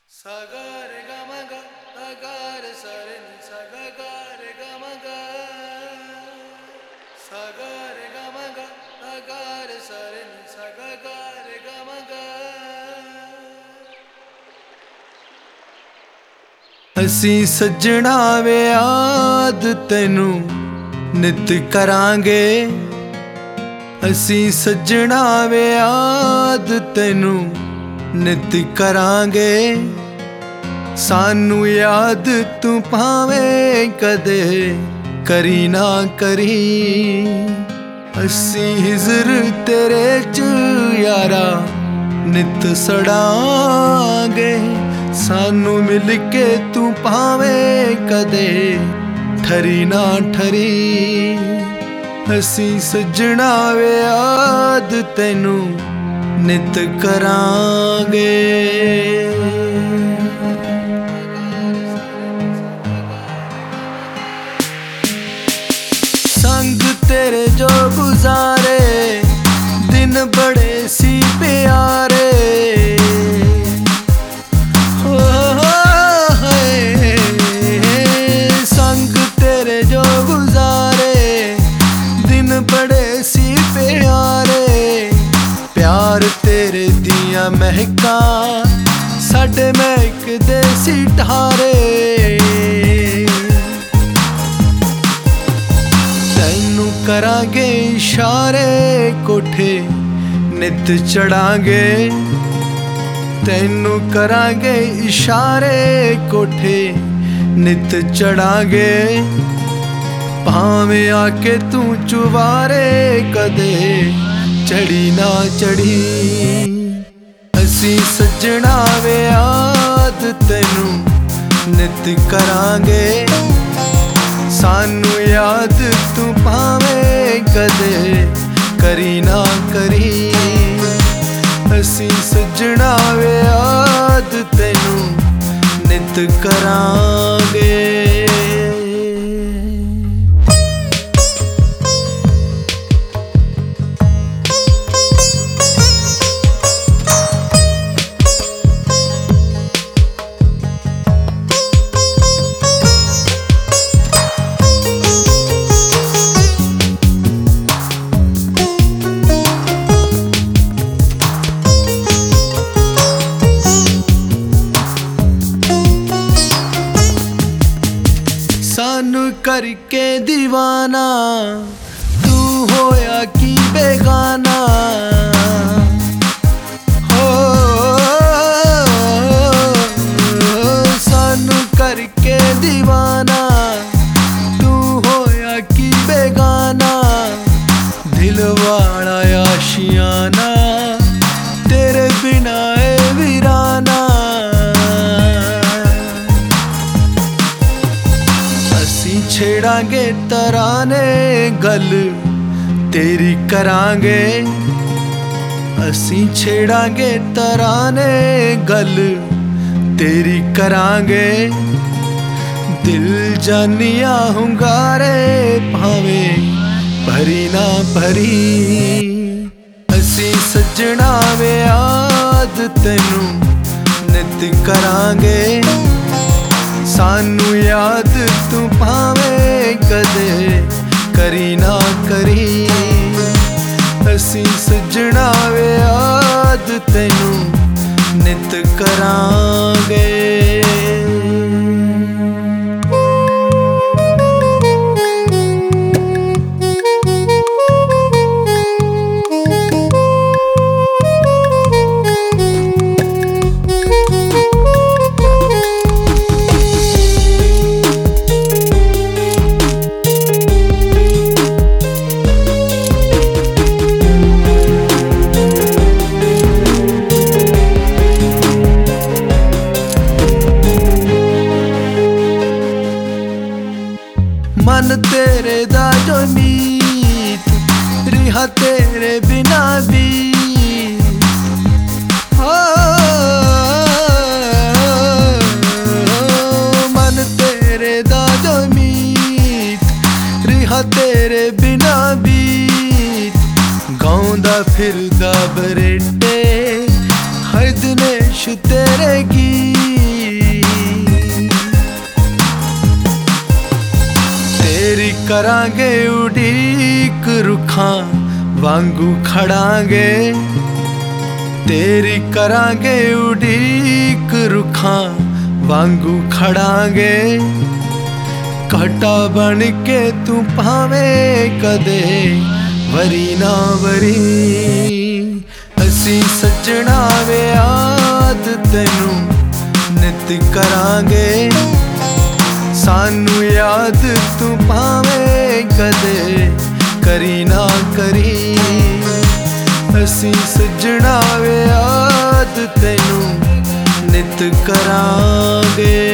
Sagar gamaga, agar sarni, sagar gamaga, sagar gamaga, agar sarni, sagar gamaga. ਅਸੀਂ ਸੱਜਣਾ ਵੇ ਯਾਦ ਤੈਨੂੰ ਨਿਤ ਕਰਾਂਗੇ, ਅਸੀਂ ਸੱਜਣਾ ਵੇ ਯਾਦ ਤੈਨੂੰ ਨਿਤ ਕਰਾਂਗੇ। ਸਾਨੂੰ ਯਾਦ ਤੂੰ ਭਾਵੇਂ ਕਦੇ ਕਰੀ ਨਾ ਕਰੀ, ਅਸੀਂ ਹਿਜ਼ਰ ਤੇਰੇ ਚ ਯਾਰਾ ਨਿਤ ਸੜਾਂਗੇ। सानू मिल के तू पावे कदे ठरी ना ठरी, असी सजना वे याद तैनू नित करांगे। संग तेरे जो गुजारे दिन बड़े सी प्यारे, तेरे दियां महकां साडे महक दे सी ठारे। तैनू करांगे इशारे कोठे नित चढ़ांगे, तैनू करांगे इशारे कोठे नित चढ़ांगे। भावें आके तू चुवारे कदे चढ़ी ना चढ़ी, असी सजना वे याद तैनू नित करांगे। सानू याद तू भावें कदे करी ना करी, असी सजना वे याद तैनू नित करांगे। सानू करके दीवाना तू होया की बेगाना, हो सानू करके दीवाना तू होया की बेगाना। दिल वाला आशियाना तेरे बिना ए वीराना, छेड़ांगे तराने गल तेरी करांगे, असी छेड़ांगे तराने गल तेरी करांगे। दिल जानिया हुंगारे भावें भरी ना भरी, असी सजना वे याद तैनू नित करांगे। सानू याद तू भावें कदे करी ना करी, असी सजना वे याद तैनू नित करांगे। मन तेरे दा जो मीत रिहा तेरे बिना भी, हो मन तेरे दा जो मीत रिहा तेरे बिना भी। गाँदा फिरदा बरेटे हर दिनेश तेरे गीत, करांगे उड़ीक रुखां वांगू खड़ांगे तेरी करांगे उड़ीक रुखां वांगू खड़ांगे घटा बन के तू पावे कदे वरी ना वरी असी सजना वे याद तैनू नित करांगे सानू याद तू पावे कदे करी ना करी असी सजना वे याद तैनू नित करांगे।